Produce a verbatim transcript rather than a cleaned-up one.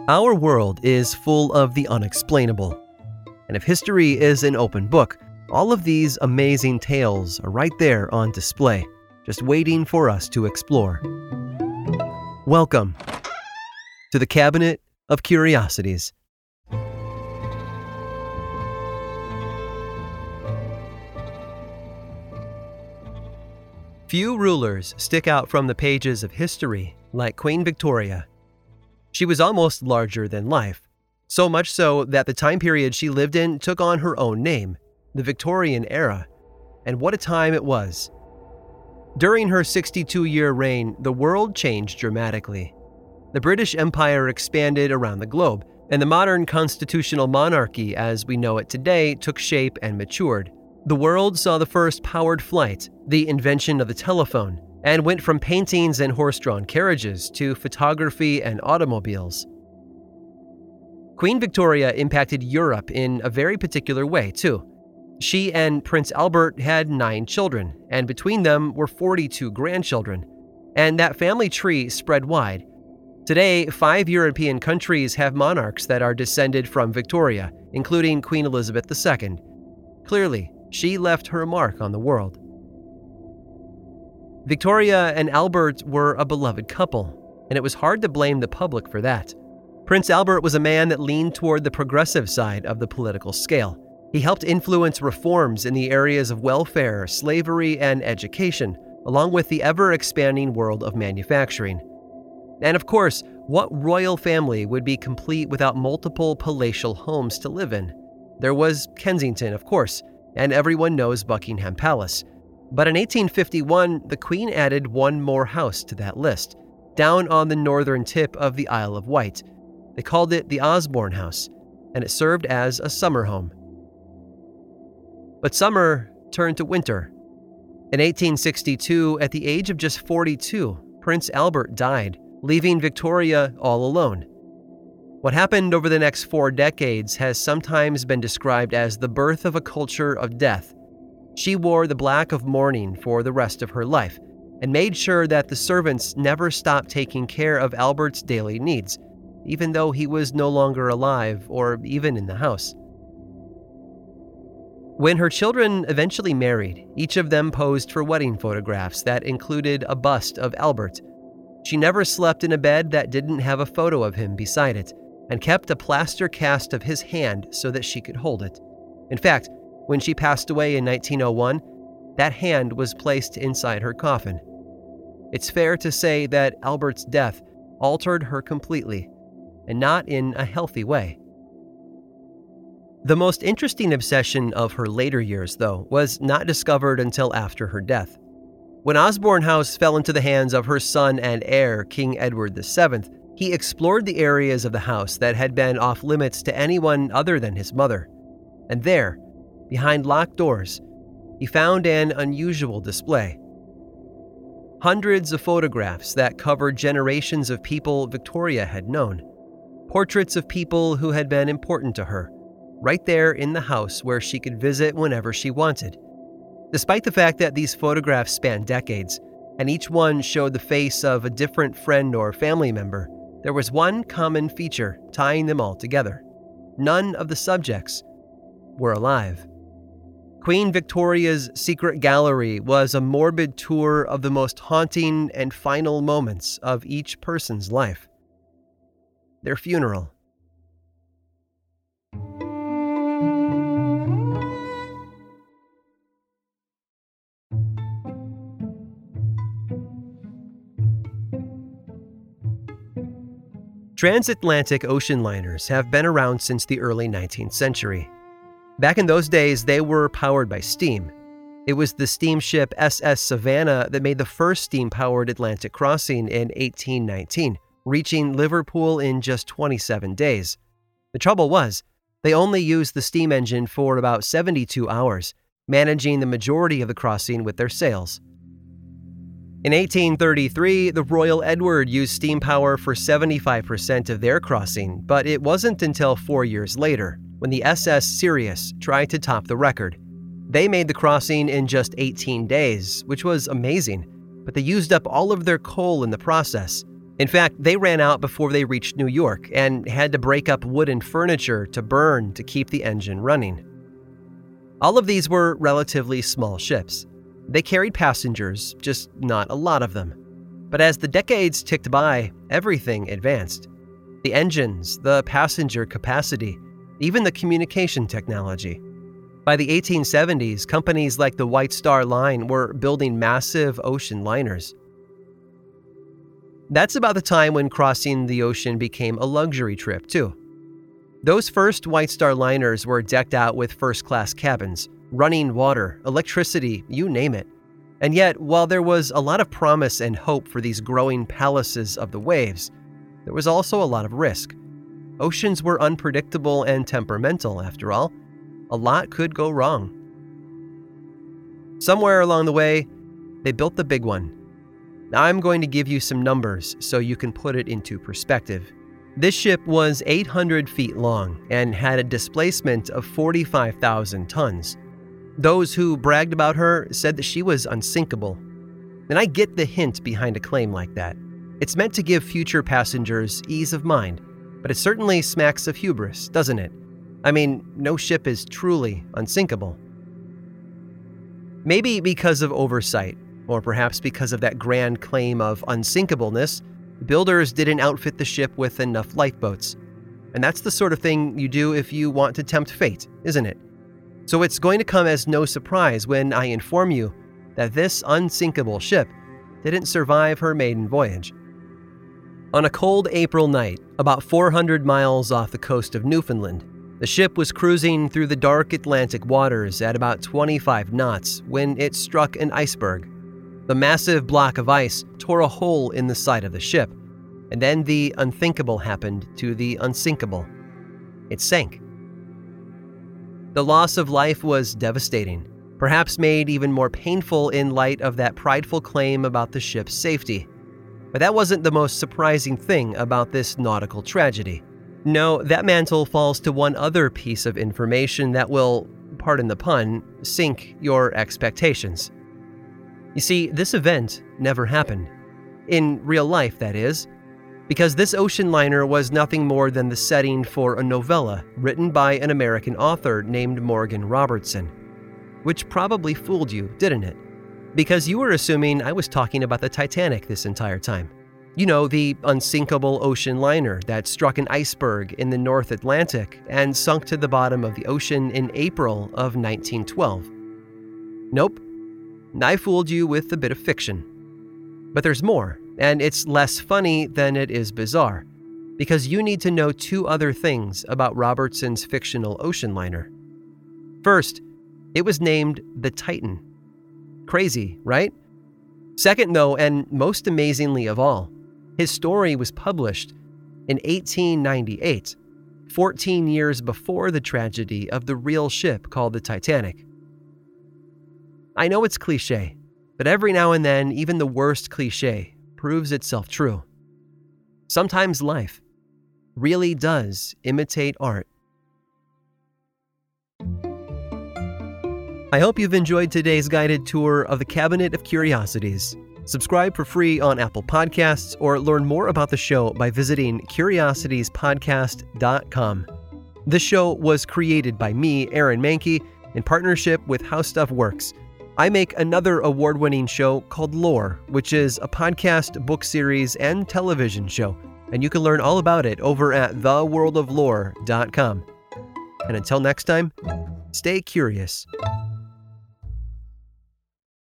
Our world is full of the unexplainable. And if history is an open book, all of these amazing tales are right there on display, just waiting for us to explore. Welcome to the Cabinet of Curiosities. Few rulers stick out from the pages of history like Queen Victoria. She was almost larger than life, so much so that the time period she lived in took on her own name, the Victorian era. And what a time it was. During her sixty-two-year reign, the world changed dramatically. The British Empire expanded around the globe, and the modern constitutional monarchy as we know it today took shape and matured. The world saw the first powered flight, the invention of the telephone, and went from paintings and horse-drawn carriages to photography and automobiles. Queen Victoria impacted Europe in a very particular way, too. She and Prince Albert had nine children, and between them were forty-two grandchildren, and that family tree spread wide. Today, five European countries have monarchs that are descended from Victoria, including Queen Elizabeth the Second. Clearly, she left her mark on the world. Victoria and Albert were a beloved couple, and it was hard to blame the public for that. Prince Albert was a man that leaned toward the progressive side of the political scale. He helped influence reforms in the areas of welfare, slavery, and education, along with the ever-expanding world of manufacturing. And of course, what royal family would be complete without multiple palatial homes to live in? There was Kensington, of course, and everyone knows Buckingham Palace. But in eighteen fifty-one, the Queen added one more house to that list, down on the northern tip of the Isle of Wight. They called it the Osborne House, and it served as a summer home. But summer turned to winter. In eighteen sixty-two, at the age of just forty-two, Prince Albert died, leaving Victoria all alone. What happened over the next four decades has sometimes been described as the birth of a culture of death. She wore the black of mourning for the rest of her life and made sure that the servants never stopped taking care of Albert's daily needs, even though he was no longer alive or even in the house. When her children eventually married, each of them posed for wedding photographs that included a bust of Albert. She never slept in a bed that didn't have a photo of him beside it, and kept a plaster cast of his hand so that she could hold it. In fact, when she passed away in nineteen oh one, that hand was placed inside her coffin. It's fair to say that Albert's death altered her completely, and not in a healthy way. The most interesting obsession of her later years, though, was not discovered until after her death. When Osborne House fell into the hands of her son and heir, King Edward the Seventh, he explored the areas of the house that had been off limits to anyone other than his mother. And there, behind locked doors, he found an unusual display. Hundreds of photographs that covered generations of people Victoria had known. Portraits of people who had been important to her, right there in the house where she could visit whenever she wanted. Despite the fact that these photographs spanned decades, and each one showed the face of a different friend or family member, there was one common feature tying them all together. None of the subjects were alive. Queen Victoria's secret gallery was a morbid tour of the most haunting and final moments of each person's life. Their funeral. Transatlantic ocean liners have been around since the early nineteenth century. Back in those days, they were powered by steam. It was the steamship S S Savannah that made the first steam-powered Atlantic crossing in eighteen nineteen, reaching Liverpool in just twenty-seven days. The trouble was, they only used the steam engine for about seventy-two hours, managing the majority of the crossing with their sails. In eighteen thirty-three, the Royal Edward used steam power for seventy-five percent of their crossing, but it wasn't until four years later, when the S S Sirius tried to top the record. They made the crossing in just eighteen days, which was amazing, but they used up all of their coal in the process. In fact, they ran out before they reached New York and had to break up wooden furniture to burn to keep the engine running. All of these were relatively small ships. They carried passengers, just not a lot of them. But as the decades ticked by, everything advanced. The engines, the passenger capacity, even the communication technology. By the eighteen seventies, companies like the White Star Line were building massive ocean liners. That's about the time when crossing the ocean became a luxury trip, too. Those first White Star liners were decked out with first-class cabins, running water, electricity, you name it. And yet, while there was a lot of promise and hope for these growing palaces of the waves, there was also a lot of risk. Oceans were unpredictable and temperamental, after all. A lot could go wrong. Somewhere along the way, they built the big one. I'm going to give you some numbers so you can put it into perspective. This ship was eight hundred feet long and had a displacement of forty-five thousand tons. Those who bragged about her said that she was unsinkable. And I get the hint behind a claim like that. It's meant to give future passengers ease of mind, but it certainly smacks of hubris, doesn't it? I mean, no ship is truly unsinkable. Maybe because of oversight, or perhaps because of that grand claim of unsinkableness, builders didn't outfit the ship with enough lifeboats. And that's the sort of thing you do if you want to tempt fate, isn't it? So it's going to come as no surprise when I inform you that this unsinkable ship didn't survive her maiden voyage. On a cold April night, about four hundred miles off the coast of Newfoundland, the ship was cruising through the dark Atlantic waters at about twenty-five knots when it struck an iceberg. The massive block of ice tore a hole in the side of the ship, and then the unthinkable happened to the unsinkable. It sank. The loss of life was devastating, perhaps made even more painful in light of that prideful claim about the ship's safety. But that wasn't the most surprising thing about this nautical tragedy. No, that mantle falls to one other piece of information that will, pardon the pun, sink your expectations. You see, this event never happened. In real life, that is. Because this ocean liner was nothing more than the setting for a novella written by an American author named Morgan Robertson. Which probably fooled you, didn't it? Because you were assuming I was talking about the Titanic this entire time. You know, the unsinkable ocean liner that struck an iceberg in the North Atlantic and sunk to the bottom of the ocean in April of nineteen twelve. Nope. I fooled you with a bit of fiction. But there's more, and it's less funny than it is bizarre, because you need to know two other things about Robertson's fictional ocean liner. First, it was named the Titan. Crazy, right? Second, though, and most amazingly of all, his story was published in eighteen ninety-eight, fourteen years before the tragedy of the real ship called the Titanic. I know it's cliché, but every now and then, even the worst cliché proves itself true. Sometimes life really does imitate art. I hope you've enjoyed today's guided tour of the Cabinet of Curiosities. Subscribe for free on Apple Podcasts or learn more about the show by visiting curiosities podcast dot com. This show was created by me, Aaron Mahnke, in partnership with How Stuff Works. I make another award-winning show called Lore, which is a podcast, book series, and television show, and you can learn all about it over at the world of lore dot com. And until next time, stay curious.